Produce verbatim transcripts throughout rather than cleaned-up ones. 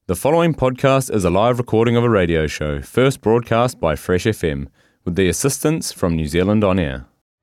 The following podcast is a live recording of a radio show, first broadcast by Fresh F M, with the assistance from New Zealand On Air.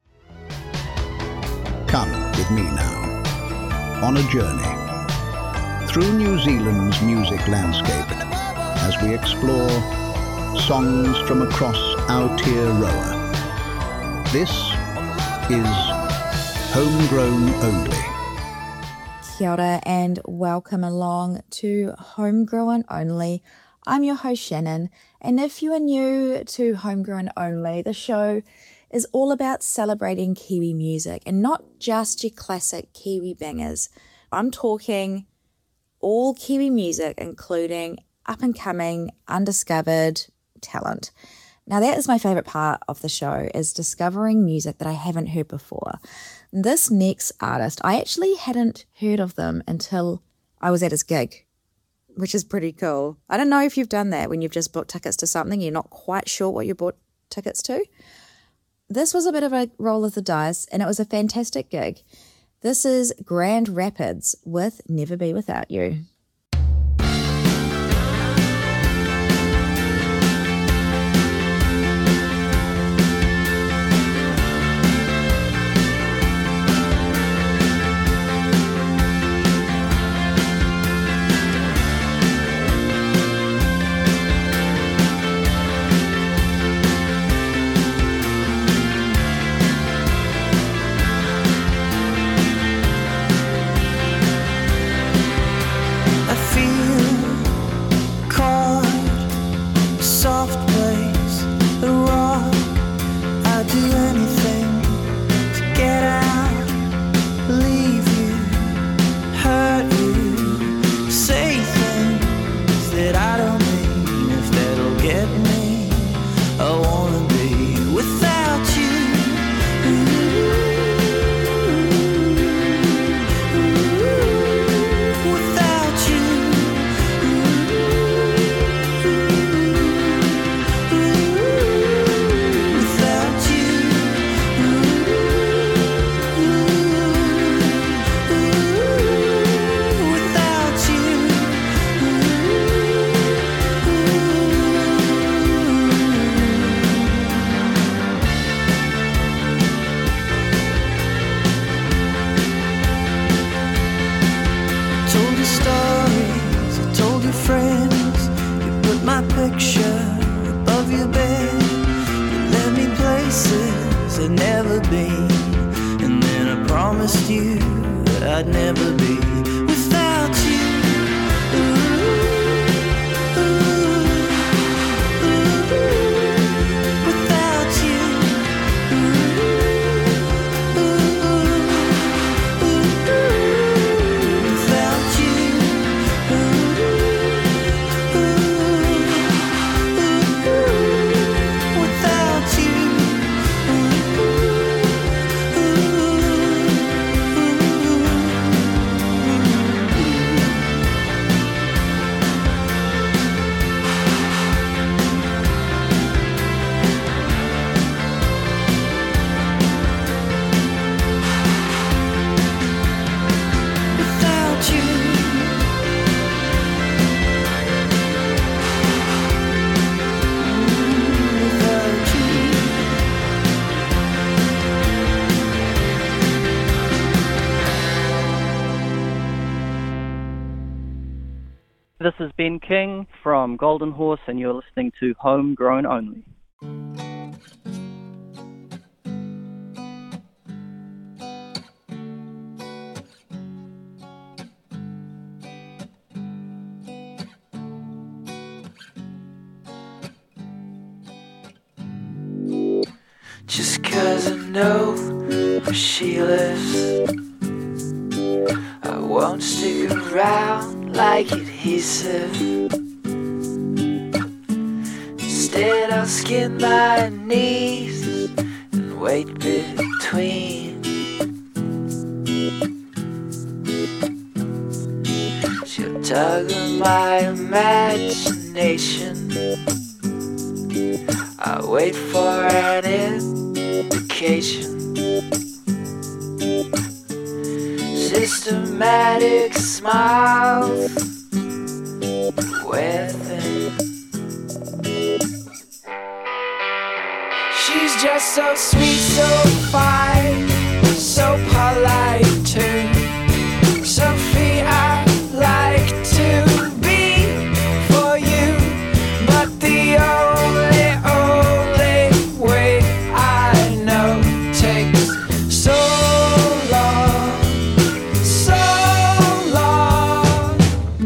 Come with me now, on a journey, through New Zealand's music landscape, as we explore songs from across Aotearoa. This is Homegrown Only. Kia ora and welcome along to Homegrown Only. I'm your host Shannon, and if you are new to Homegrown Only, the show is all about celebrating Kiwi music and not just your classic Kiwi bangers. I'm talking all Kiwi music, including up-and-coming, undiscovered talent. Now that is my favourite part of the show, is discovering music that I haven't heard before. This next artist, I actually hadn't heard of them until I was at his gig, which is pretty cool. I don't know if you've done that when you've just booked tickets to something, you're not quite sure what you bought tickets to. This was a bit of a roll of the dice, and it was a fantastic gig. This is Grand Rapids with Never Be Without You. This is Ben King from Golden Horse, and you're listening to Homegrown Only. Just 'cause I know where she lives, I won't stick around like adhesive. Instead I'll skin my knees and wait between. She'll tug on my imagination. I'll wait for an indication. Systematic smiles just so sweet, so fine, so polite too. Sophie, I like to be for you, but the only, only way I know takes so long, so long.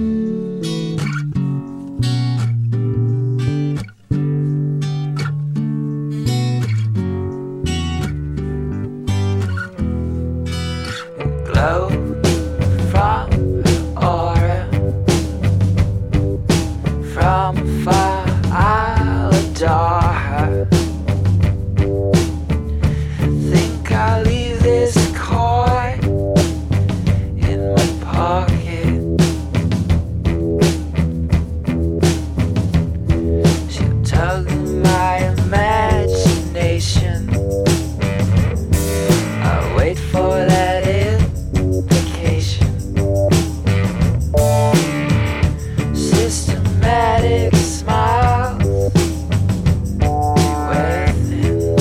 Glow from aura, from afar I'll adore her. Think I'll leave this coin in my pocket. She'll tug my imagination. I'll wait for that invitation. Systematic smiles, beware thin.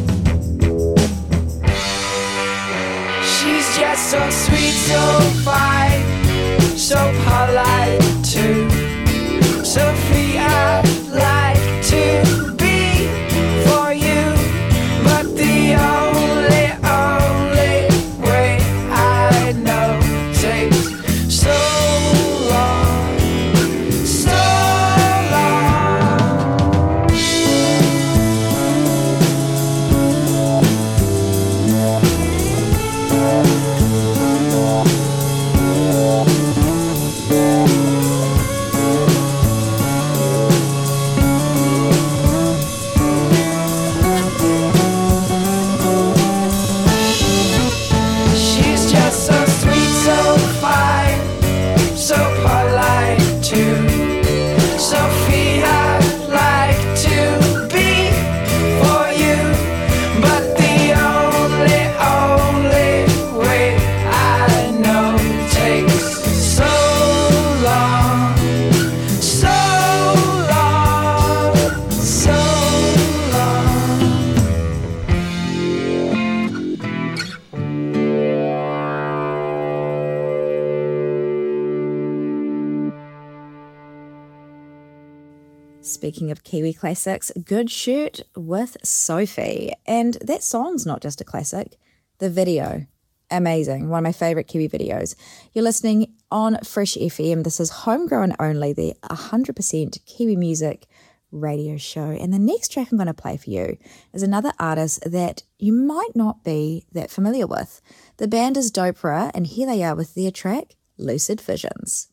She's just so sweet, so fine, so polite too. Sophie, I'd like to be for you, but the only, only way I know takes so long, so long. She's just so sweet, so fine, so polite too. Sophie, I'd like to be for you, but the only, only way I know takes so long, so long, so long. Speaking of Kiwi classics, Good Shirt with Sophie. And that song's not just a classic, the video. Amazing. One of my favourite Kiwi videos. You're listening on Fresh F M. This is Homegrown Only, the one hundred percent Kiwi music radio show. And the next track I'm going to play for you is another artist that you might not be that familiar with. The band is Dopra, and here they are with their track, Lucid Visions.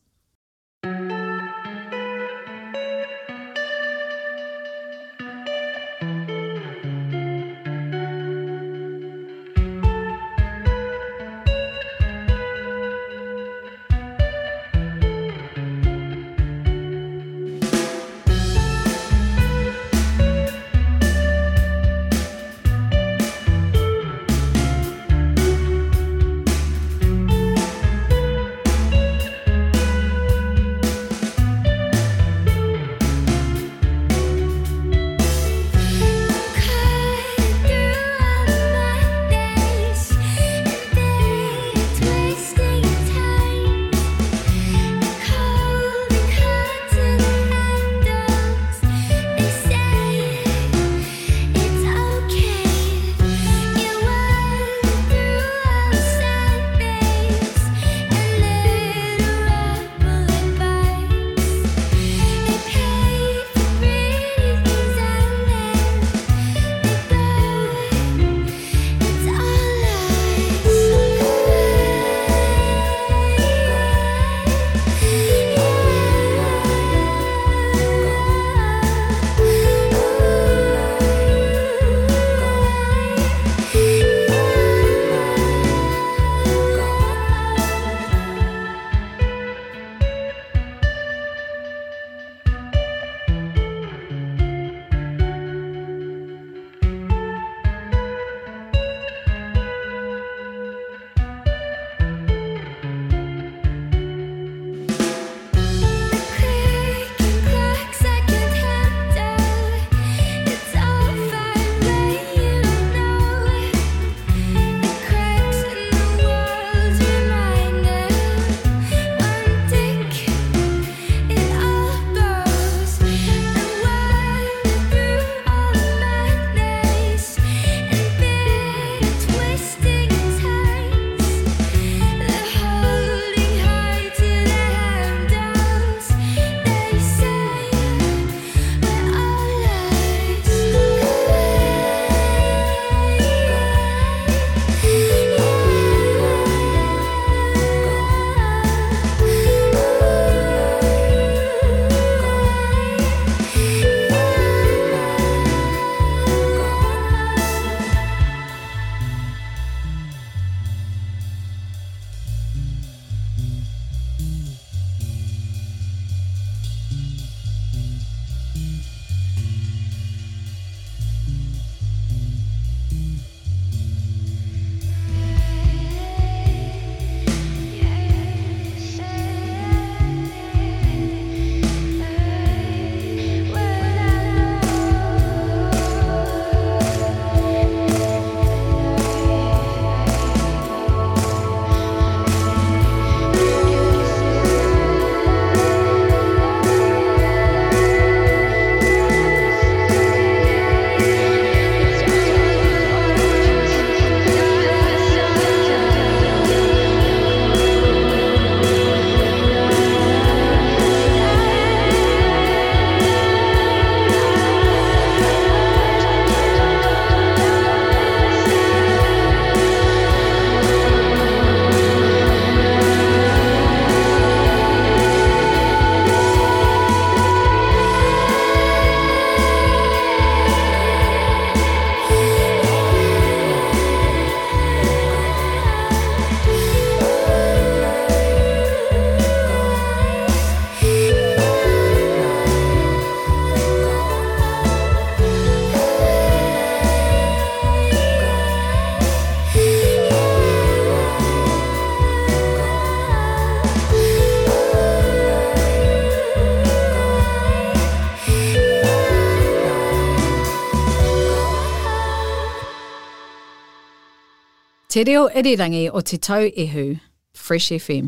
Te reo irirangi o Te Tau Ehu, Fresh F M.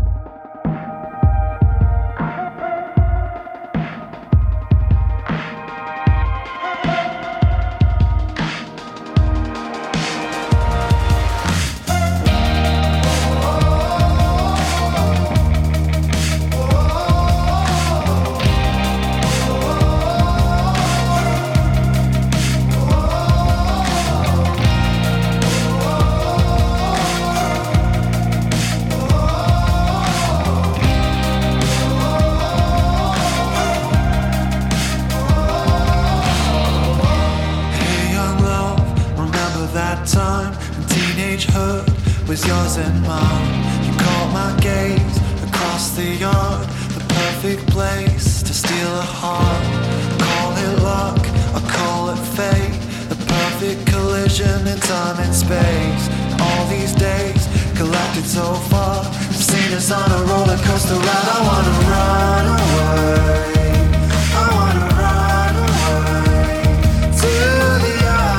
Was yours and mine. You caught my gaze across the yard, the perfect place to steal a heart. Call it luck, or call it fate, the perfect collision in time and space. All these days collected so far, I've seen us on a roller coaster ride. I wanna run away, I wanna run away to the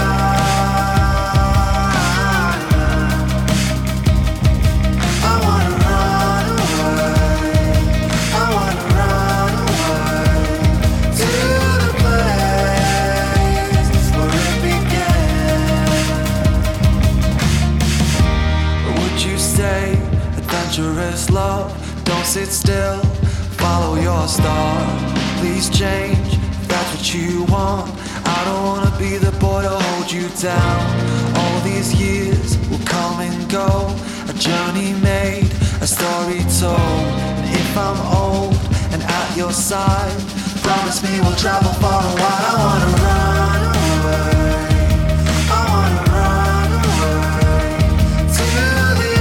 adventurous love, don't sit still, follow your star. Please change if that's what you want. I don't wanna be the boy to hold you down. All these years will come and go, a journey made, a story told. And if I'm old and at your side, promise me we'll travel far and wide. I wanna run away, I wanna run away to the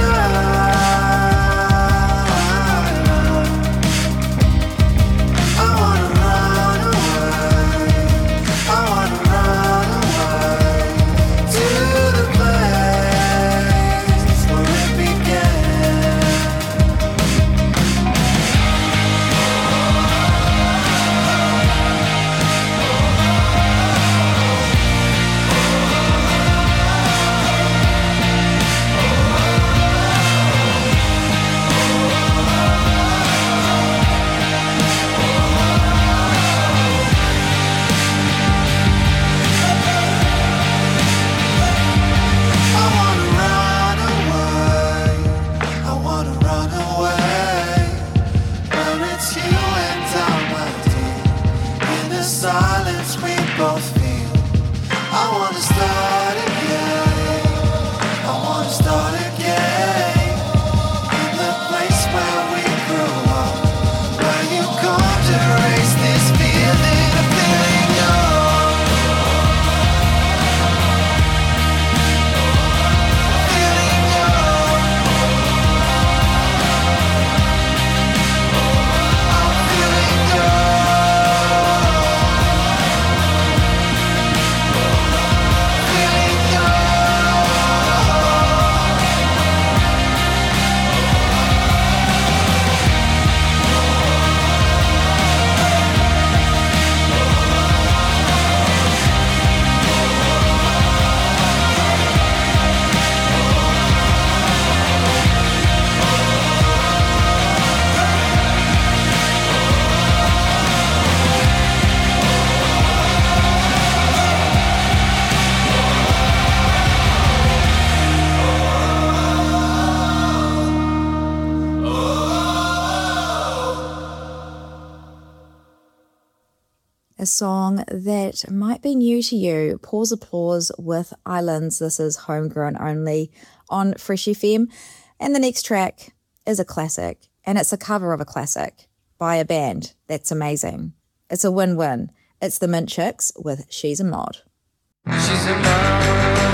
a song that might be new to you. Pause Applause with Islands. This is Homegrown Only on Fresh F M. And the next track is a classic, and it's a cover of a classic by a band that's amazing. It's a win-win. It's the Mint Chicks with She's a Mod. She's a mod,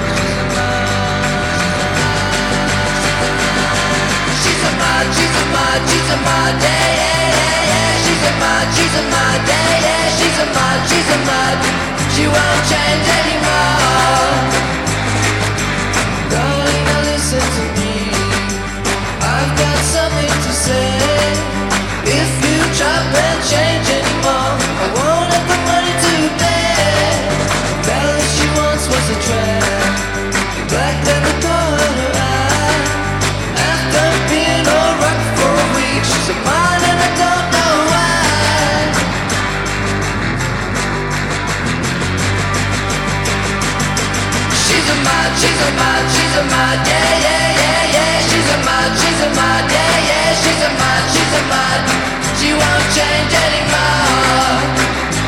she's a mod, she's a mod, she's a mod, yeah, yeah, yeah, yeah. She's a mod, she's a mod, yeah, yeah. She's a mod, she's a mod. She won't change anymore. Darling, now listen to me. I've got something to say. If you try and change anymore, I won't have the money to pay. The balance she wants was a trap. You blacked out the corner. a mod, yeah, yeah, yeah, yeah. She's a mod, she's a mod, yeah, yeah. She's a mod, she's a mod. She won't change anymore.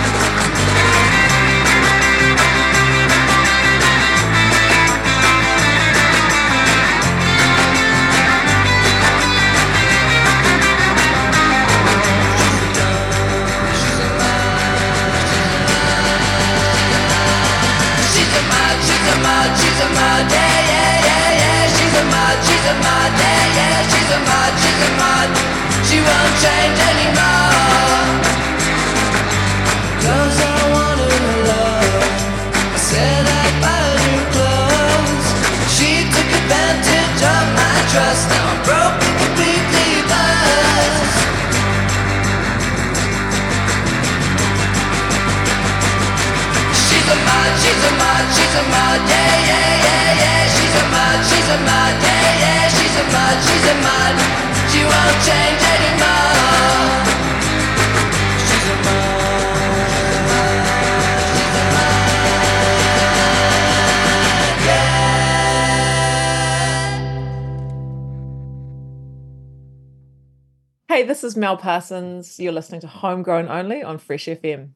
She's a mod, yeah, yeah, yeah, yeah. She's a mod, she's a mod, yeah, yeah. She's a mod, she's a mod. She won't change anymore. Cause I wanted her love. I said I'd buy her new clothes. She took advantage of my trust. Now I'm broke and completely buzzed. She's a mod, she's a mod, she's a mod, yeah, yeah, yeah, yeah. She's a mod, she's a mod, yeah, yeah. She's a mod, she's a mod. She won't change anymore. She's a mod, she's a mod, yeah. Hey, this is Mel Parsons. You're listening to Homegrown Only on Fresh F M.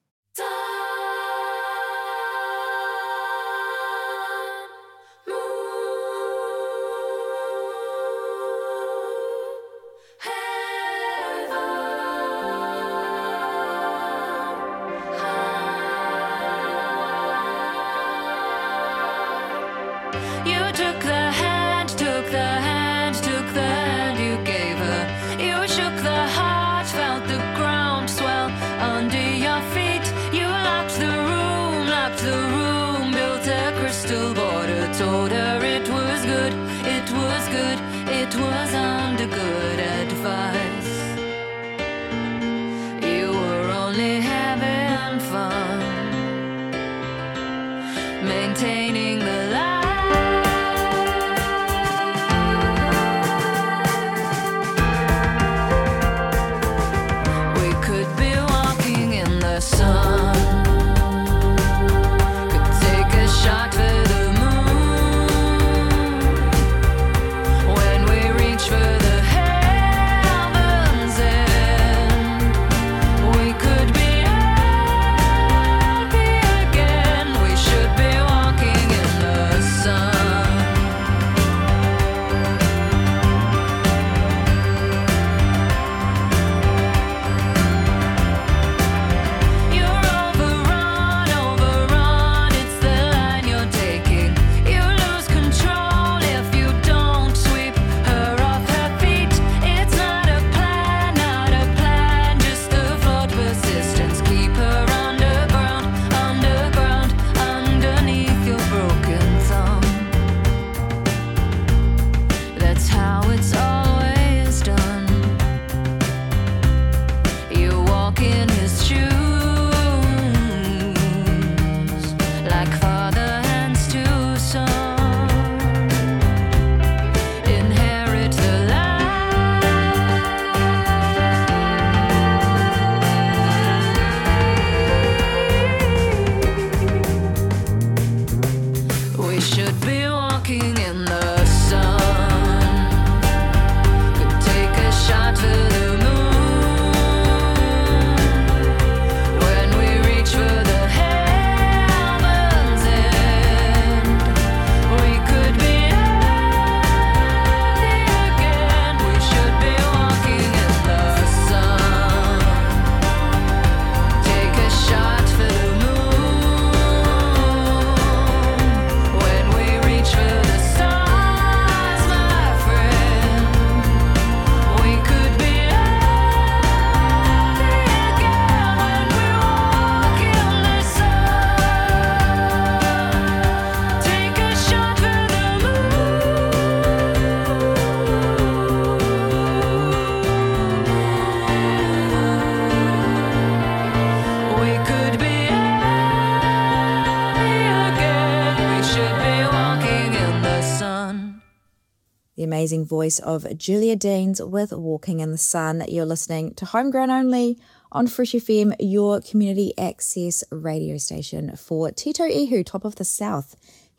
The amazing voice of Julia Deans with Walking in the Sun. You're listening to Homegrown Only on Fresh F M, your community access radio station for Tito Ihu, top of the south,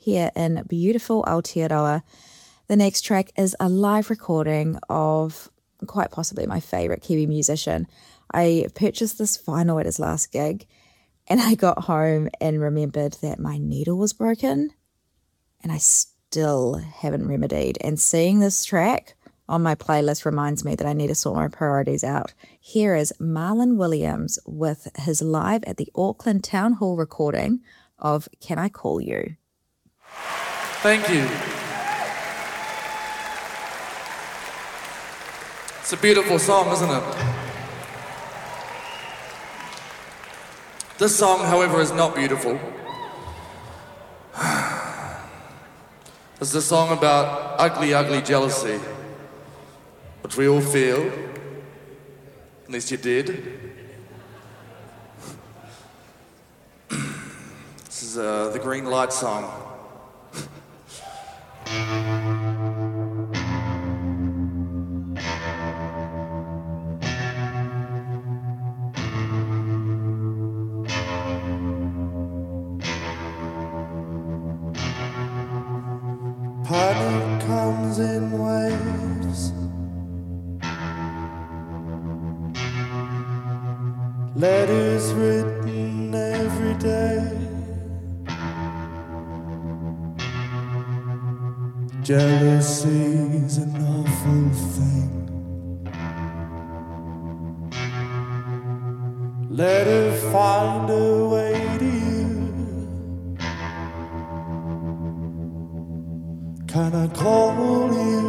here in beautiful Aotearoa. The next track is a live recording of quite possibly my favourite Kiwi musician. I purchased this vinyl at his last gig, and I got home and remembered that my needle was broken, and I still haven't remedied. And seeing this track on my playlist reminds me that I need to sort my priorities out. Here is Marlon Williams with his live at the Auckland Town Hall recording of Can I Call You? Thank you. It's a beautiful song, isn't it? This song, however, is not beautiful. It's a song about ugly, ugly jealousy, which we all feel. At least you did. This is uh, the Green Light song. Panic comes in waves. Letters written every day. Jealousy's an awful thing. Let her find her way to you. Can I call you?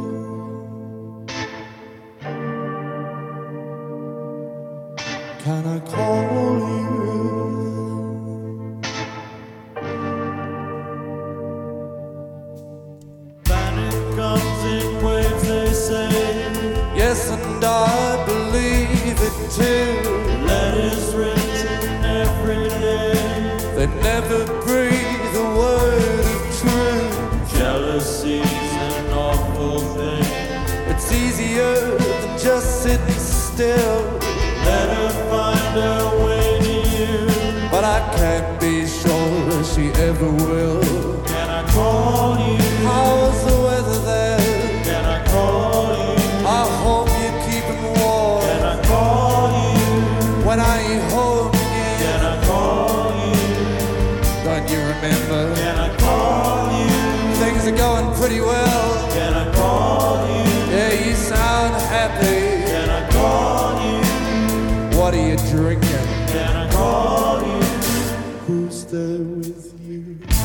Can I call you? Panic comes in waves, they say. Yes, and I believe it too. Letters written every day. They never breathe a word of truth. Jealousy's an awful thing. It's easier than just sitting still. Let her find her way to you. But I can't be sure she ever will. Can I call you? How's the weather there? Can I call you? I hope you're keeping warm. Can I call you? When are you home again? Can I call you? Don't you remember? Can I call you? Things are going pretty well. Can I call you? Yeah, you sound happy. Can I call you? What are you drinking? Can I call you? Who's there with you?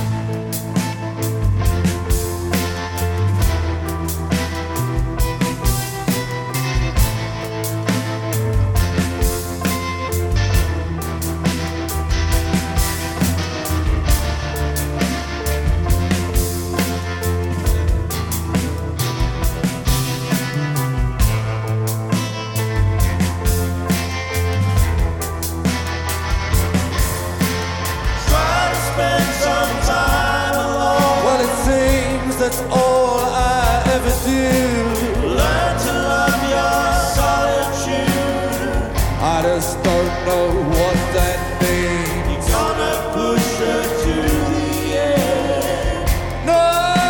That's all I ever do. Learn to love your solitude. I just don't know what that means. You're gonna push her to the end. No!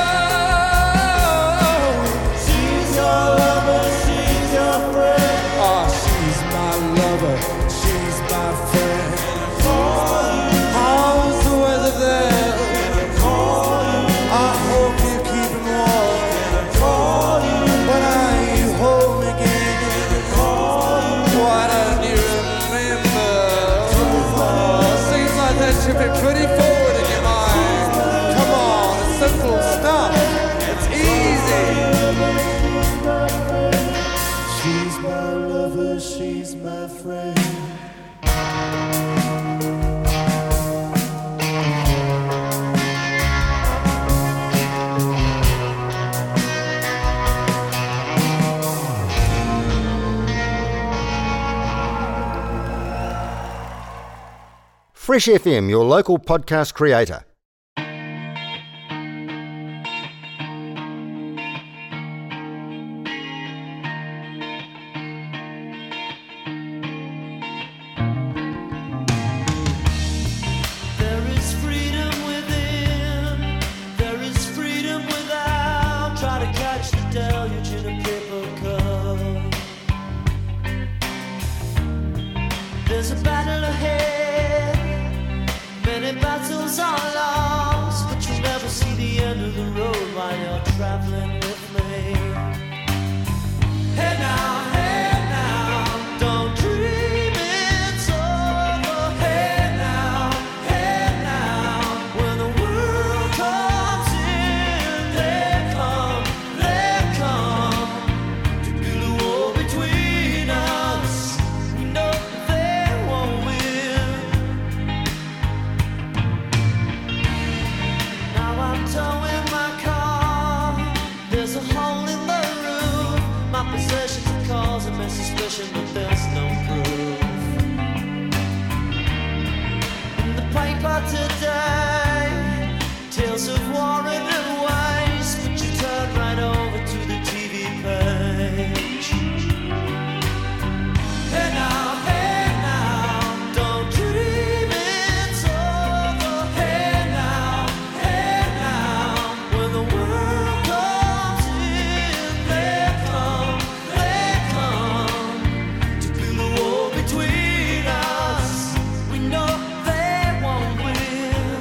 She's your lover, she's your friend. Oh, she's my lover, she's my friend. Can I call you? How's the weather there? Can I call you? I hope you're keeping warm. Can I call you? When are you home again? Can I call you? Why don't you remember? Oh, seems like that should be pretty forward in your mind. Come on, it's simple stuff. It's easy. She's my lover, she's my friend. Fresh F M, your local podcast creator. There is freedom within. speculation, but there's no proof. In the paper today, tales of war and waste, but you turn right over to the T V page. Hey now, hey now, don't dream it's over. Hey now, hey now, when the world comes in, they come, they come to build a wall between us. We know they won't win.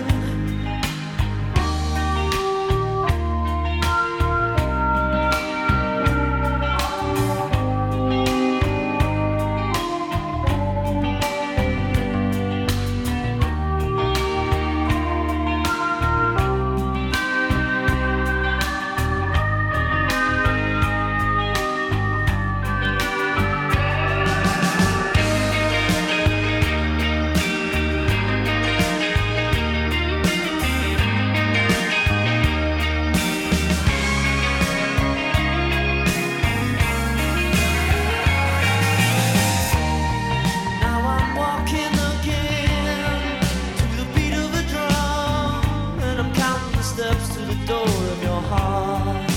Now I'm walking again to the beat of a drum, and I'm counting the steps to the door of your heart.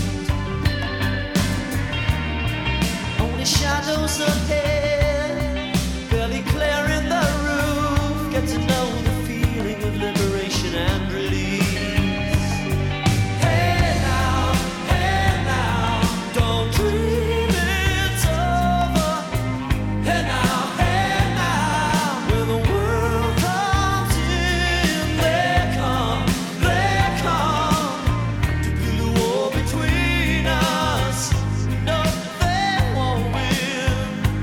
Only shadows ahead, barely clearing the roof. Get to know the feeling of liberation and release. Hey now, hey now, don't dream it's over. Hey now, hey now, when the world comes in, they come, they come to build a wall between us. No, they won't win.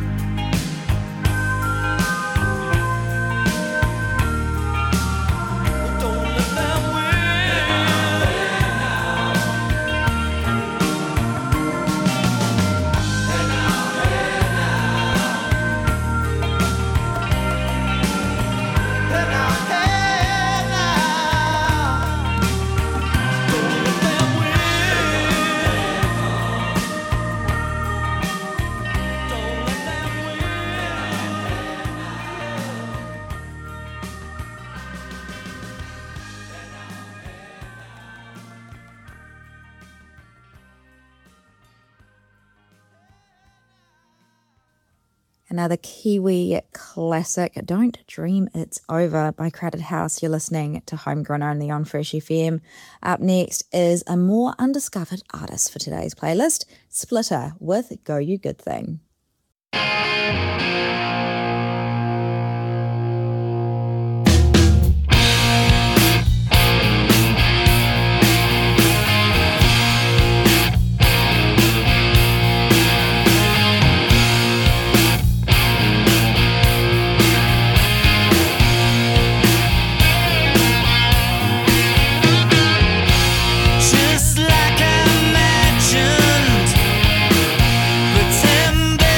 Don't let them win. Hey now, hey now. Hey now, hey now. Don't let them win. Don't let them Another Kiwi classic, Don't Dream It's Over by Crowded House. You're listening to Homegrown Only on Fresh F M. Up next is a more undiscovered artist for today's playlist, Splitter with Go You Good Thing. Just like I imagined, pretend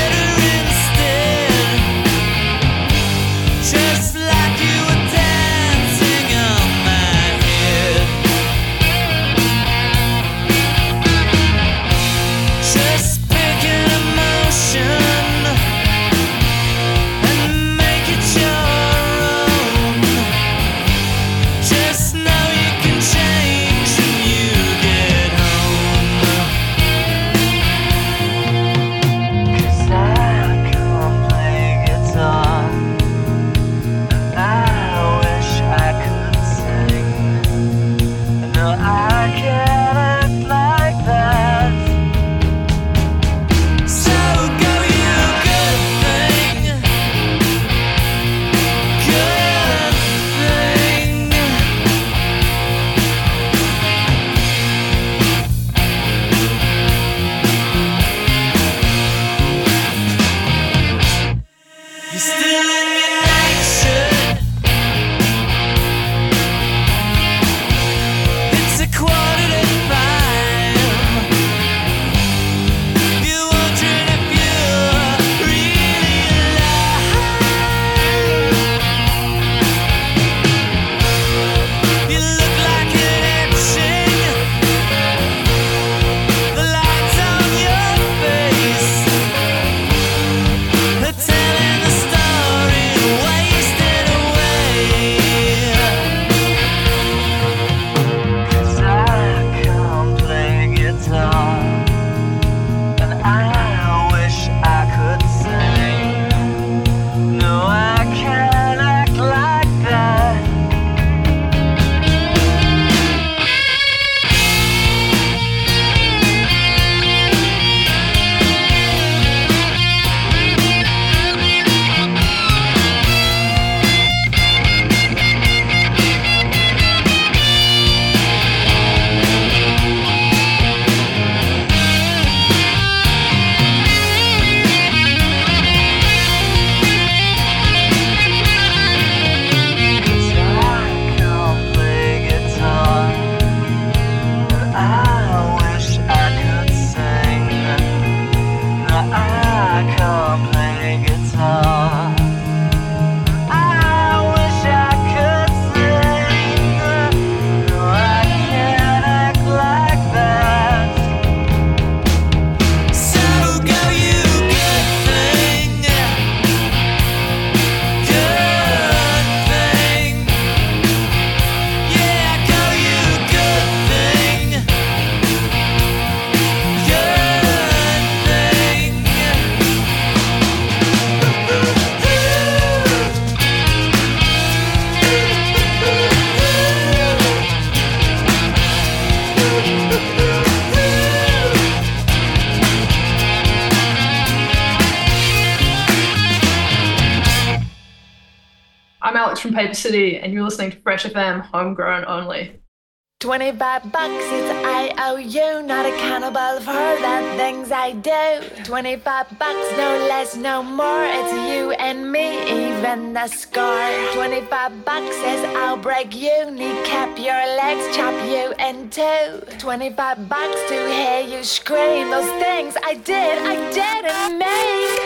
I'm Alex from Paper City, and you're listening to Fresh F M, homegrown only. twenty-five bucks, it's I O U, not accountable for the things I do. twenty-five bucks, no less, no more, it's you and me, even the score. twenty-five bucks says I'll break you, kneecap your legs, chop you in two. twenty-five bucks to hear you scream, those things I did, I didn't make.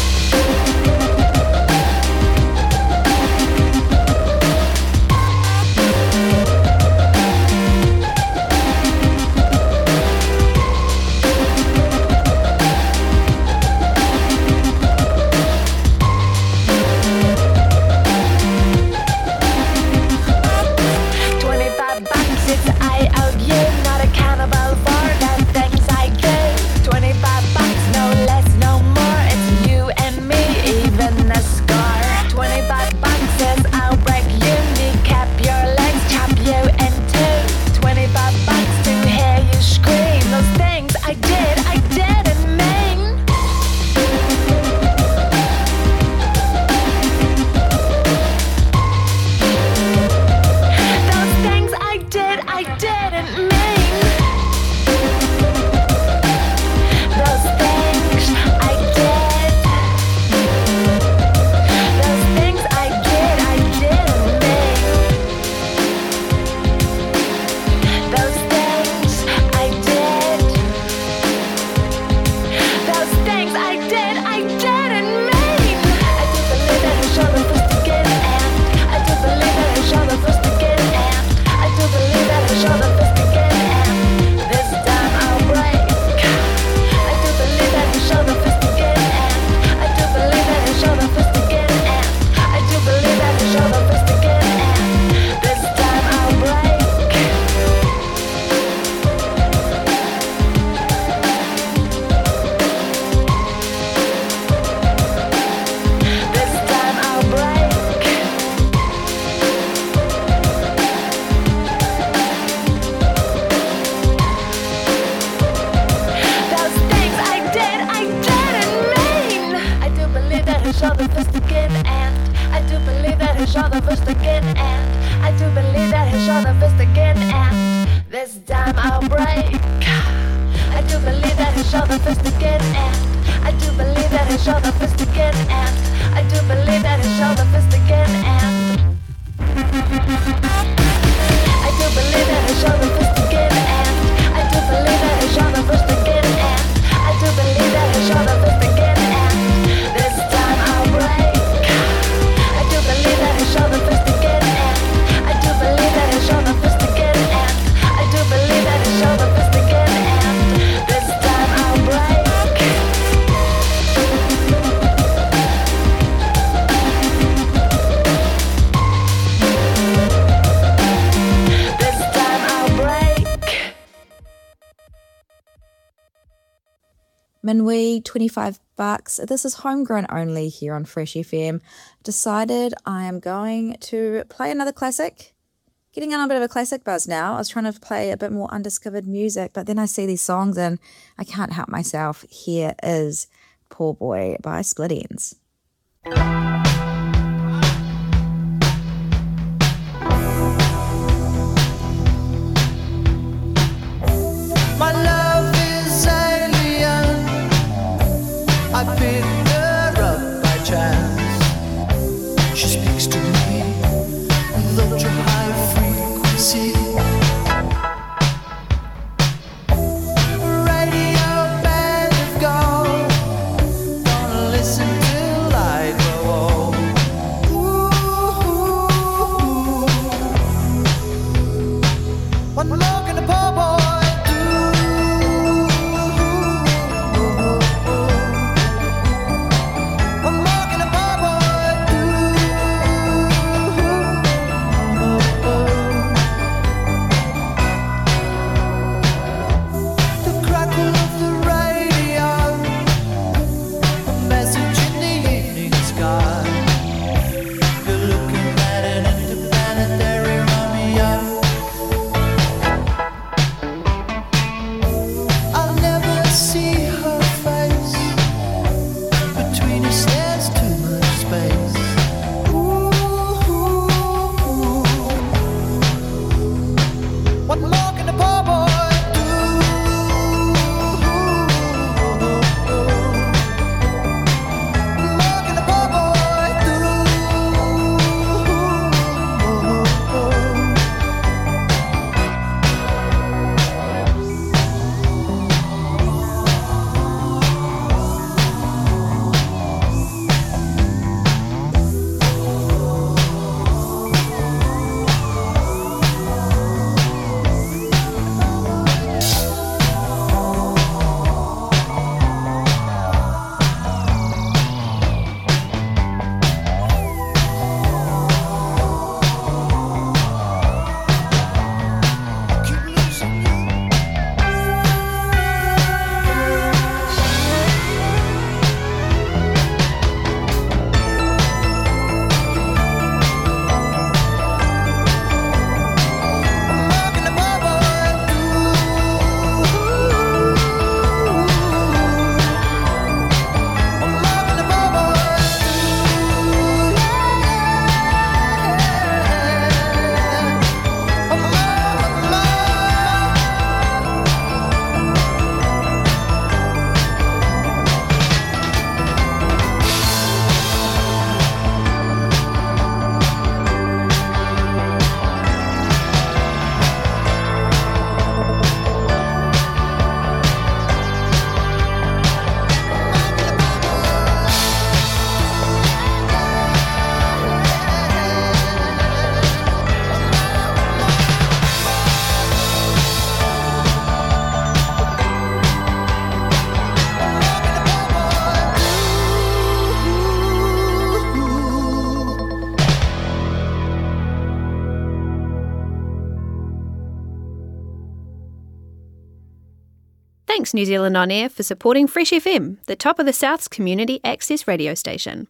Minwee, twenty-five bucks. This is homegrown only here on Fresh F M. Decided I am going to play another classic. Getting on a bit of a classic buzz now. I was trying to play a bit more undiscovered music, but then I see these songs and I can't help myself. Here is Poor Boy by Split Enz. My love is alien. I picked her up by chance. She speaks to me with ultra high frequency. Radio band of gold. Gonna listen till I grow old. Thanks New Zealand On Air for supporting Fresh F M, the top of the South's community access radio station.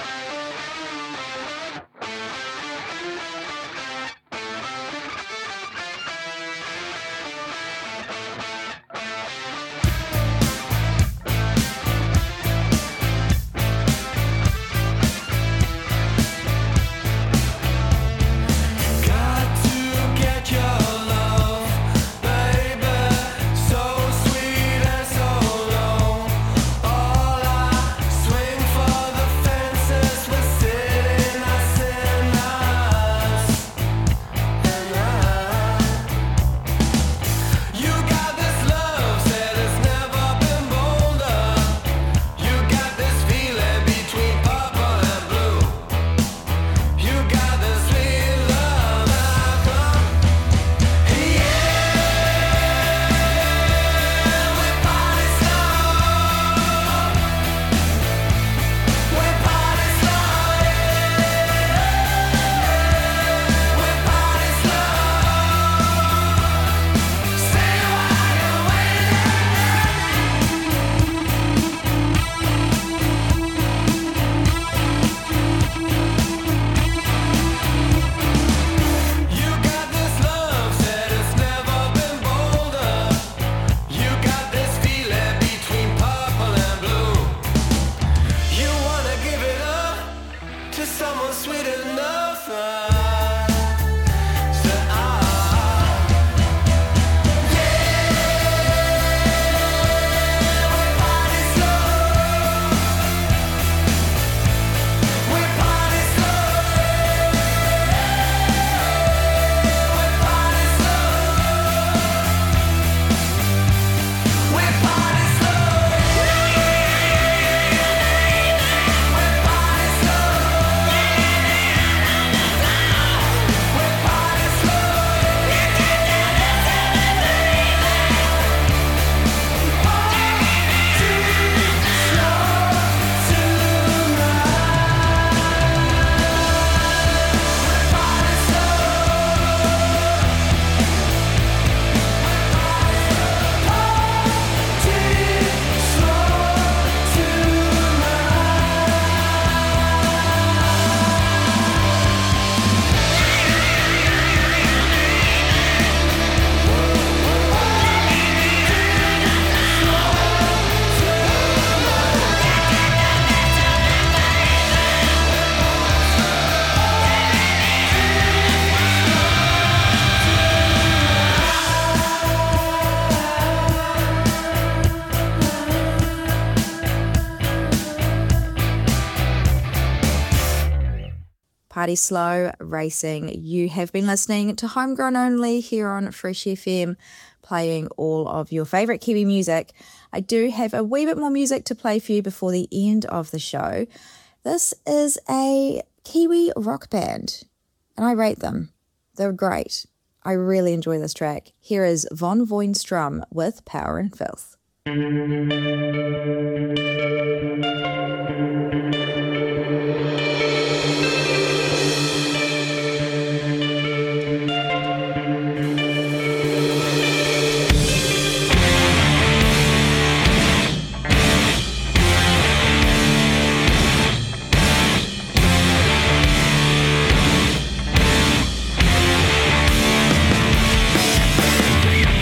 Party Slow Racing. You have been listening to Homegrown Only here on Fresh F M, playing all of your favourite Kiwi music. I do have a wee bit more music to play for you before the end of the show. This is a Kiwi rock band, and I rate them. They're great. I really enjoy this track. Here is Von Voinstrom with Power and Filth.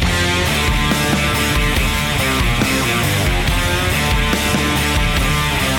We'll be right back.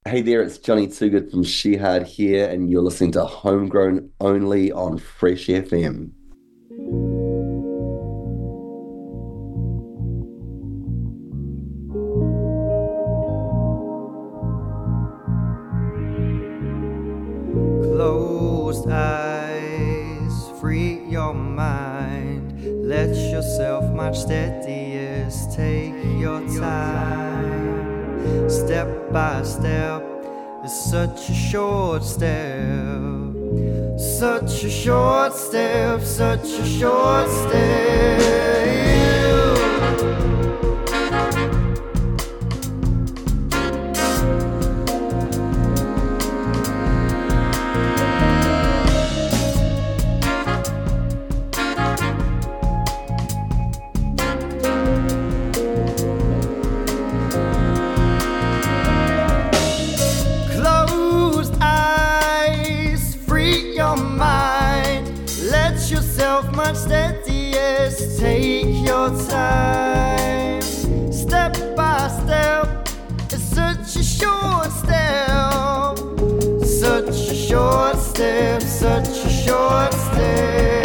Hey there, it's Johnny Toogood from Shehard here, and you're listening to Homegrown Only on Fresh F M. Closed eyes, free your mind. Let yourself march steadiest, take your time. Step by step, it's such a short step. Such a short step, such a short step. Steadiest, take your time. Step by step, it's such a short step. Such a short step, such a short step.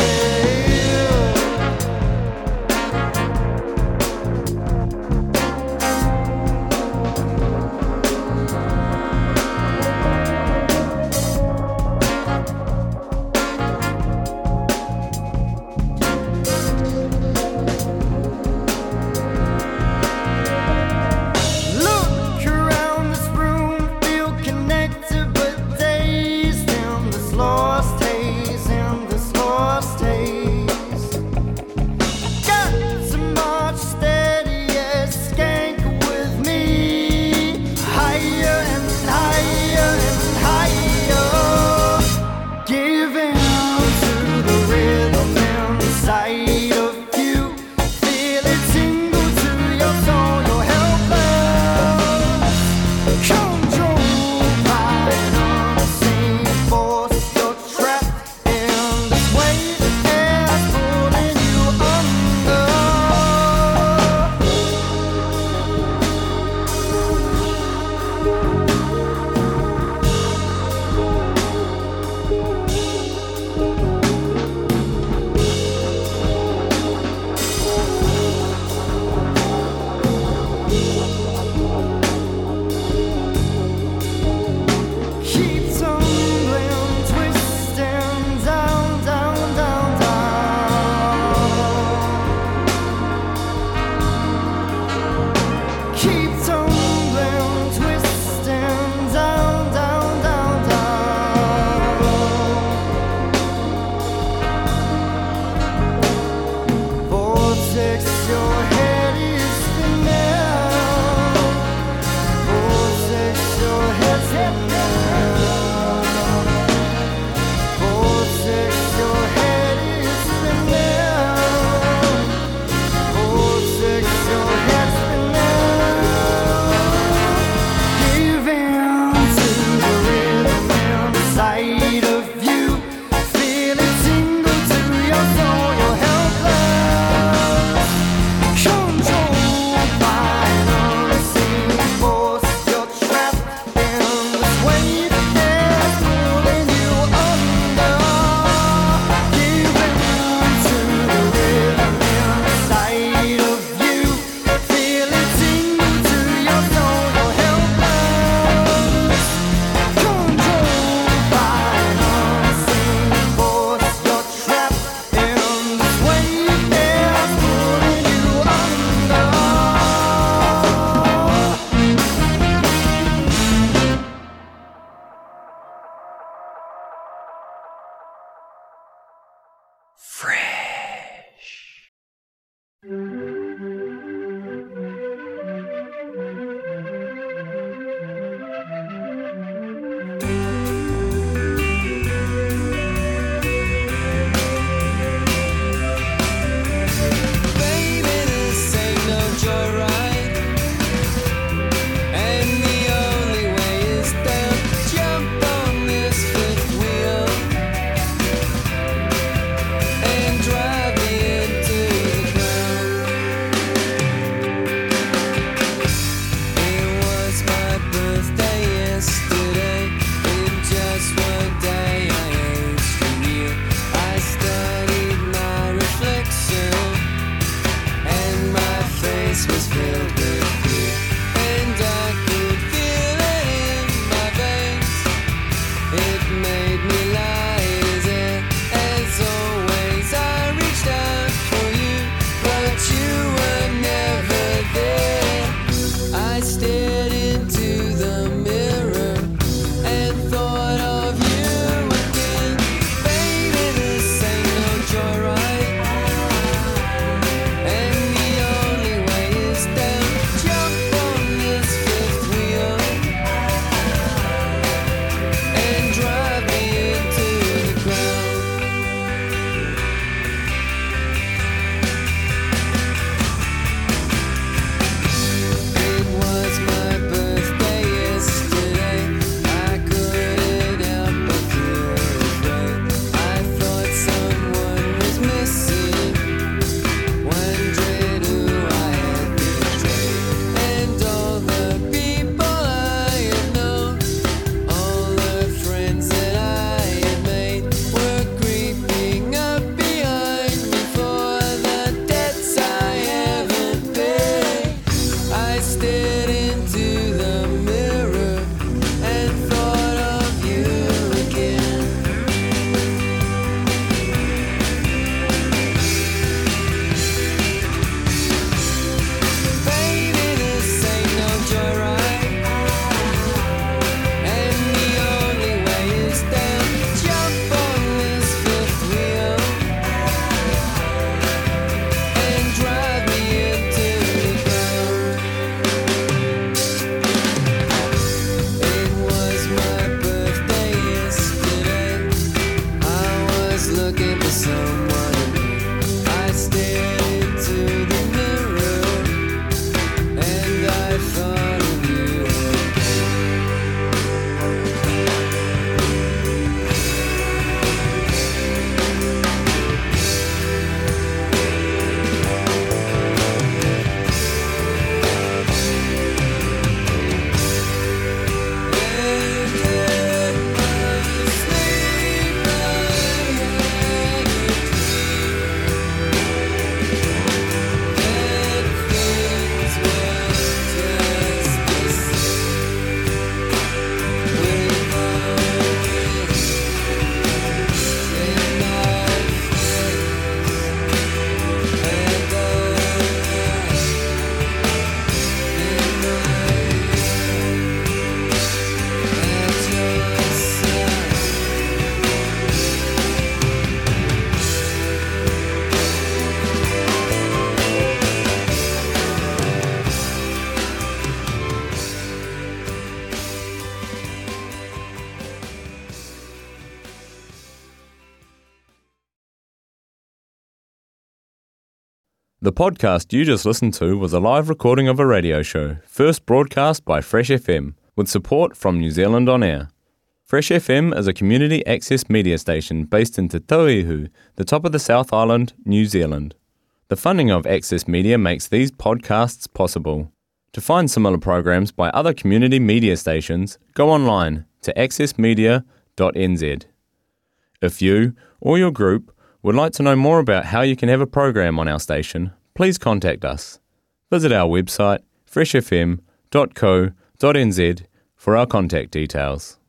And The podcast you just listened to was a live recording of a radio show, first broadcast by Fresh F M, with support from New Zealand On Air. Fresh F M is a community access media station based in Te Tauihu, the top of the South Island, New Zealand. The funding of Access Media makes these podcasts possible. To find similar programs by other community media stations, go online to access media dot n z. If you or your group would like to know more about how you can have a program on our station, please contact us. Visit our website fresh f m dot co dot n z for our contact details.